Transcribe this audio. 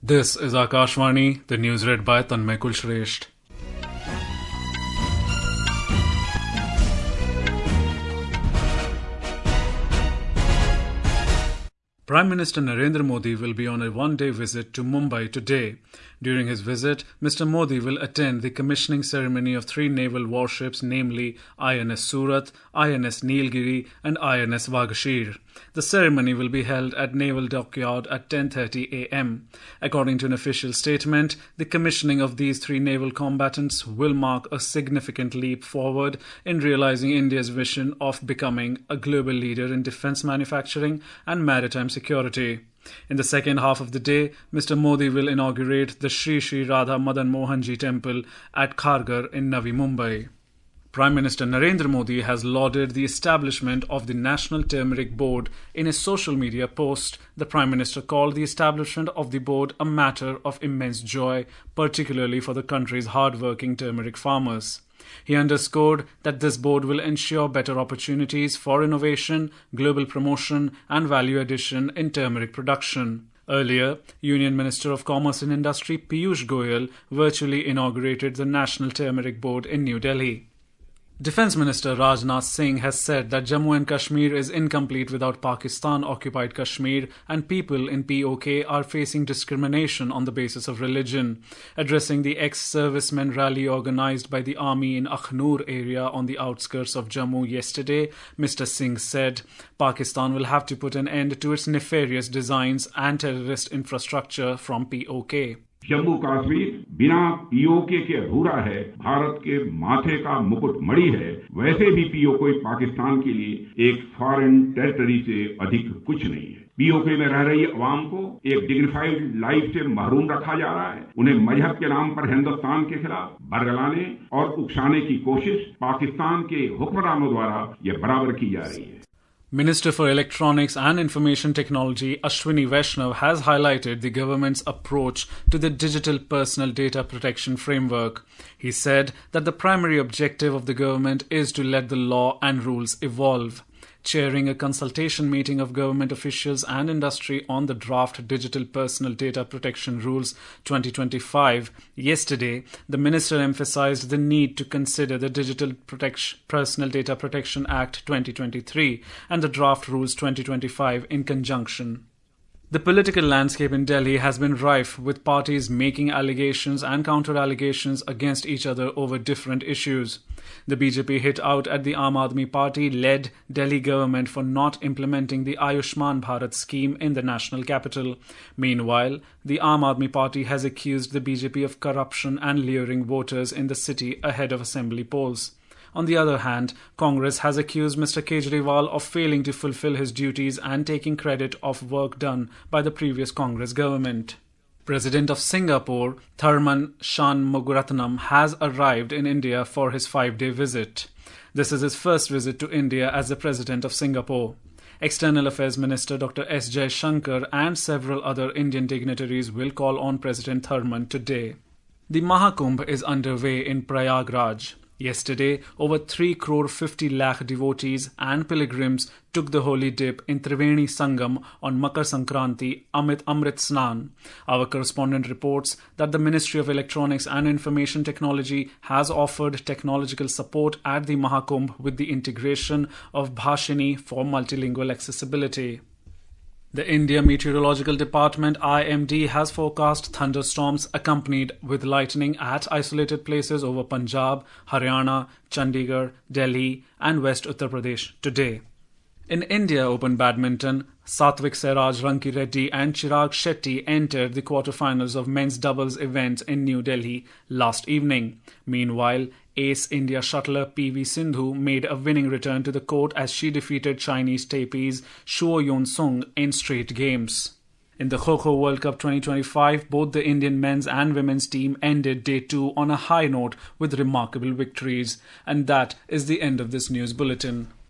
This is Akashvani, the news read by Tanmay Kulshresht. Prime Minister Narendra Modi will be on a one-day visit to Mumbai today. During his visit, Mr. Modi will attend the commissioning ceremony of 3 naval warships, namely INS Surat, INS Nilgiri and INS Vagashir. The ceremony will be held at Naval Dockyard at 10:30 a.m. According to an official statement, the commissioning of these 3 naval combatants will mark a significant leap forward in realizing India's vision of becoming a global leader in defense manufacturing and maritime security. In the second half of the day, Mr. Modi will inaugurate the Sri Sri Radha Madan Mohanji Temple at Kharghar in Navi Mumbai. Prime Minister Narendra Modi has lauded the establishment of the National Turmeric Board. In a social media post, the Prime Minister called the establishment of the board a matter of immense joy, particularly for the country's hard-working turmeric farmers. He underscored that this board will ensure better opportunities for innovation, global promotion and value addition in turmeric production. Earlier, Union Minister of Commerce and Industry Piyush Goyal virtually inaugurated the National Turmeric Board in New Delhi. Defence Minister Rajnath Singh has said that Jammu and Kashmir is incomplete without Pakistan-occupied Kashmir and people in POK are facing discrimination on the basis of religion. Addressing the ex-servicemen rally organised by the army in Akhnur area on the outskirts of Jammu yesterday, Mr. Singh said, Pakistan will have to put an end to its nefarious designs and terrorist infrastructure from POK. Jammu Kashmir बिना PoK के अधूरा है, भारत के माथे का मुकुट मणि है। वैसे भी पीओके पाकिस्तान के लिए एक फॉरेन टेरिटरी से अधिक कुछ नहीं है। पीओके में रह रही अवाम को एक डिग्निफाइड लाइफ से महरूम रखा जा रहा है। उन्हें मजहब के नाम पर हिंदुस्तान के खिलाफ बरगलाने और उकसाने की कोशिश पाकिस्तान के हुक्मरानों द्वारा यह बराबर की जा रही है। Minister for Electronics and Information Technology Ashwini Vaishnav has highlighted the government's approach to the Digital Personal Data Protection Framework. He said that the primary objective of the government is to let the law and rules evolve. Chairing a consultation meeting of government officials and industry on the draft Digital Personal Data Protection Rules 2025 yesterday, the minister emphasized the need to consider the Digital Personal Data Protection Act 2023 and the draft Rules 2025 in conjunction. The political landscape in Delhi has been rife with parties making allegations and counter-allegations against each other over different issues. The BJP hit out at the Aam Aadmi Party-led Delhi government for not implementing the Ayushman Bharat scheme in the national capital. Meanwhile, the Aam Aadmi Party has accused the BJP of corruption and luring voters in the city ahead of assembly polls. On the other hand, Congress has accused Mr. Kejriwal of failing to fulfill his duties and taking credit of work done by the previous Congress government. President of Singapore, Tharman Shanmugaratnam, has arrived in India for his 5-day visit. This is his first visit to India as the President of Singapore. External Affairs Minister Dr. S. Jaishankar and several other Indian dignitaries will call on President Tharman today. The Mahakumbh is underway in Prayagraj. Yesterday, over 3.50 crore devotees and pilgrims took the holy dip in Triveni Sangam on Makar Sankranti Amrit Snan. Our correspondent reports that the Ministry of Electronics and Information Technology has offered technological support at the Mahakumbh with the integration of Bhashini for multilingual accessibility. The India Meteorological Department IMD has forecast thunderstorms accompanied with lightning at isolated places over Punjab, Haryana, Chandigarh, Delhi and West Uttar Pradesh today. In India Open Badminton, Satvik Sairaj Ranki Reddy and Chirag Shetty entered the quarterfinals of men's doubles event in New Delhi last evening. Meanwhile, ace India shuttler PV Sindhu made a winning return to the court as she defeated Chinese Taipei's Shuo Yun-sung in straight games. In the Kho-Kho World Cup 2025, both the Indian men's and women's team ended Day 2 on a high note with remarkable victories. And that is the end of this news bulletin.